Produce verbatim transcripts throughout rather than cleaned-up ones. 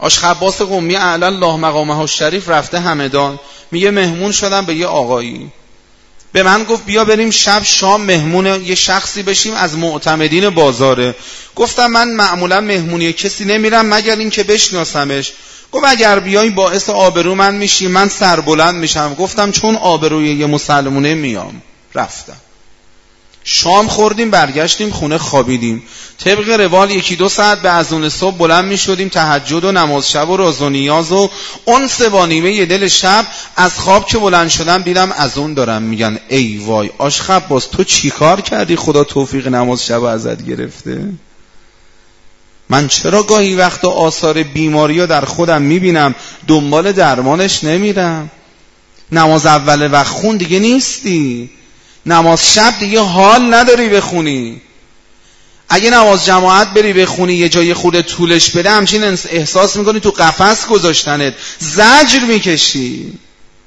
آش عباس قمی اعلی الله مقامه الشریف رفته همدان، میگه مهمون شدم به یه آقایی، به من گفت بیا بریم شب شام مهمون یه شخصی بشیم از معتمدین بازاره. گفتم من معمولا مهمونی کسی نمیرم مگر این که بشناسمش. گفت اگر بیای باعث آبرو من میشی، من سربلند میشم. گفتم چون آبروی یه مسلمونه میام. رفتم. شام خوردیم، برگشتیم خونه، خوابیدیم. طبق روال یکی دو ساعت به اذان صبح بلند می شدیم، تهجد و نماز شب و راز و نیاز و اون سه با نیمه یه دل شب. از خواب که بلند شدم دیدم اذان دارم میگن. ای وای آش عباس تو چی کار کردی خدا توفیق نماز شب ازت گرفته؟ من چرا گاهی وقتا آثار بیماری رو در خودم میبینم دنبال درمانش نمیرم؟ نماز اول وقت خون دیگه نیستی، نماز شب دیگه حال نداری بخونی. اگه نماز جماعت بری بخونی یه جای خود طولش بده همچین احساس میکنی تو قفس گذاشتنت، زجر میکشی.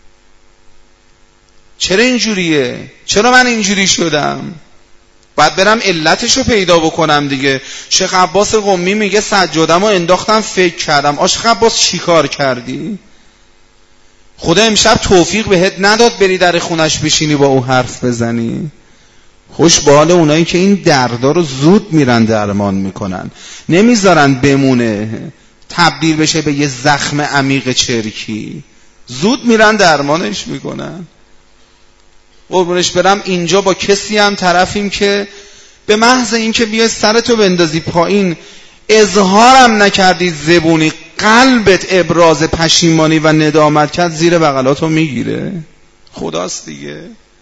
چرا اینجوریه؟ چرا من اینجوری شدم؟ باید برم علتشو پیدا بکنم دیگه. شیخ عباس قمی میگه سجادم رو انداختم فکر کردم. آشیخ عباس چی کار کردی؟ خدا امشب توفیق بهت نداد بری در خونش بشینی با او حرف بزنی؟ خوش به حال اونایی که این دردا رو زود میرن درمان میکنن، نمیذارن بمونه تبدیل بشه به یه زخم عمیق چرکی، زود میرن درمانش میکنن. قربونش برم اینجا با کسی هم طرفیم که به محض این که بیای سرتو بندازی پایین اظهارم نکردی زبونی، قلبت ابراز پشیمانی و ندامت کرد، زیر بغلاتو میگیره. خداست دیگه.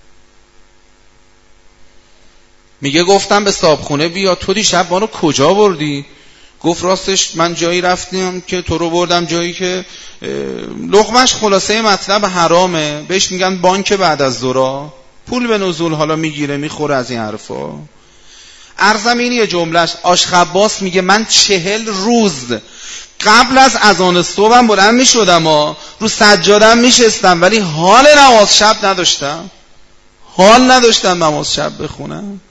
میگه گفتم به صاحبخونه بیا، تو دیشب ما رو کجا بردی؟ گفت راستش من جایی رفتیم که تو رو بردم جایی که لقمش خلاصه مطلب حرامه، بهش میگن بانک بعد از ظهر، پول به نزول حالا میگیره میخوره از این حرفا. عرضم این یه جملهش. آشیخ عباس میگه من چهل روز قبل از اذان صبحم بلند میشدم و رو سجادم میشستم ولی حال نماز شب نداشتم، حال نداشتم نماز شب بخونم.